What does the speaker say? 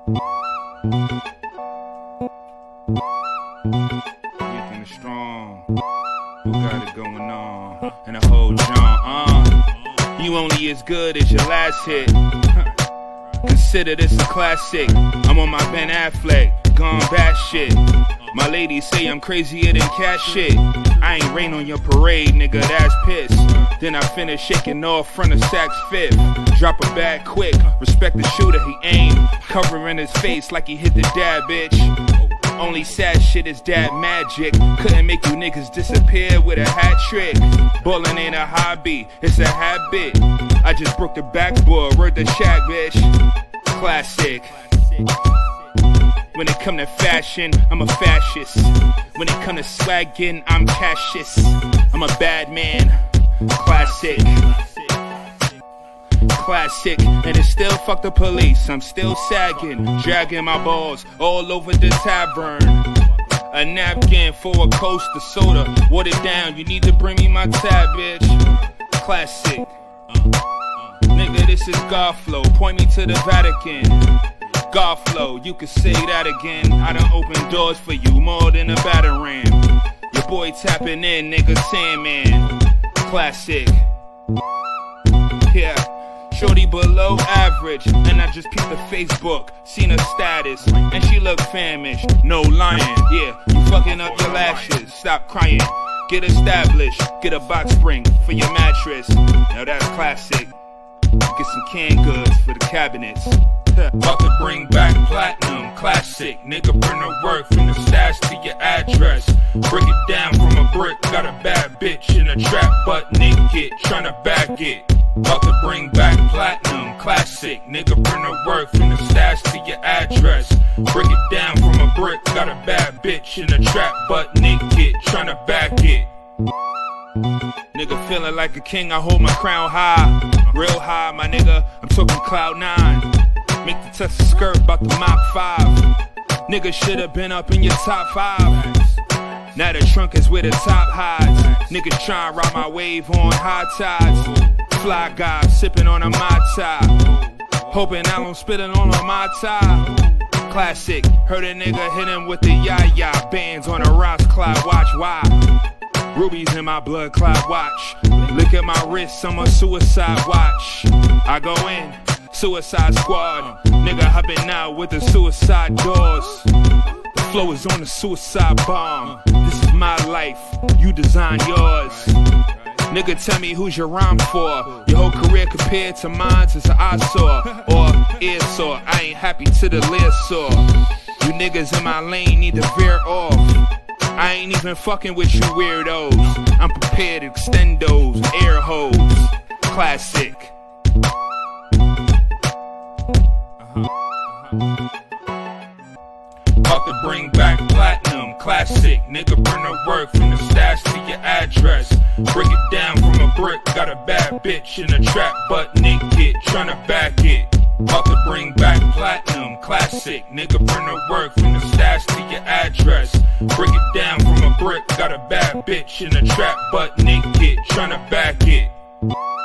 Weak and strong, who got it going on? And the whole John, you only as good as your last hit. Consider this a classic. I'm on my Ben Affleck, gone bad shit. My ladies say I'm crazier than cat shit. I ain't rain on your parade, nigga, that's piss. Then I finish shaking off front of Saks Fifth. Drop a bag quick, respect the shooter, he aim. Covering his face like he hit the dad, bitch. Only sad shit is dad magic. Couldn't make you niggas disappear with a hat trick. Ballin' ain't a hobby, it's a habit. I just broke the backboard, word the shack, bitch. Classic. When it come to fashion, I'm a fascist. When it come to swaggin', I'm Cassius. I'm a bad man. Classic. Classic. And it still fuck the police. I'm still sagging, dragging my balls all over the tavern. A napkin for a coaster soda. Water down, you need to bring me my tab, bitch. Classic. Nigga, this is God flow. Point me to the Vatican. God flow, you can say that again. I done opened doors for you more than a batarang. Your boy tapping in, nigga, Sandman. Classic. Yeah, shorty below average. And I just peeped the Facebook, seen her status, and she look famished. No lying, yeah, you fucking up your lashes. Stop crying, get established. Get a box spring for your mattress. Now that's classic. Get some canned goods for the cabinets. About to bring back platinum, classic. Nigga, bring the work from the stash to your address. Break it down from a brick. Got a bad bitch in a trap, butt naked, tryna bag it. About to bring back platinum, classic. Nigga, bring the work from the stash to your address. Break it down from a brick. Got a bad bitch in a trap, butt naked, tryna bag it. Nigga feeling like a king, I hold my crown high. Real high, my nigga, I'm talking cloud 9. Make the Tesla skirt about the Mach 5. Nigga should've been up in your top 5. Now the trunk is where the top hides. Niggas tryna ride my wave on high tides. Fly guy sipping on a Mai Tai. Hoping I don't spill it on a Mai Tai. Classic, heard a nigga hit him with the ya-ya. Bands on a Ross Clyde watch, why? Rubies in my blood clot watch. Look at my wrist, I'm a suicide watch. I go in, suicide squad. Nigga hopping out with the suicide doors. The flow is on the suicide bomb. This is my life, you design yours. Nigga tell me who's your rhyme for. Your whole career compared to mine's is an eyesore or ear sore. I ain't happy to the leer sore. You niggas in my lane need to veer off. I ain't even fucking with you weirdos. I'm prepared to extend those air hoes. Classic. About to bring back platinum, classic. Nigga, bring the work from the stash to your address. Break it down from a brick. Got a bad bitch in a trap, butt naked, tryna back it. About to bring back platinum, classic. Nigga, bring the work from the stash to your address. Break it down from a brick. Got a bad bitch in a trap, butt naked, tryna back it.